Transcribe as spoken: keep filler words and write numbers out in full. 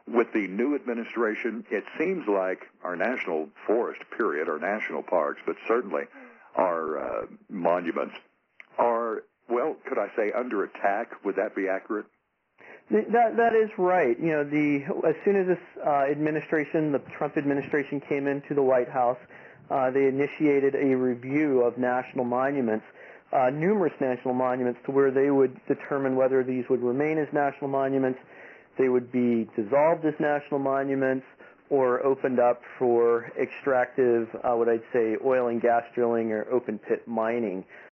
with the new administration, it seems like our national forest, period, our national parks, but certainly our uh, monuments are, well, could I say under attack? Would that be accurate? That that is right. You know, the as soon as this uh, administration, the Trump administration, came into the White House, uh, they initiated a review of national monuments, uh, numerous national monuments, to where they would determine whether these would remain as national monuments, they would be dissolved as national monuments, or opened up for extractive, uh, what I'd say, oil and gas drilling or open pit mining.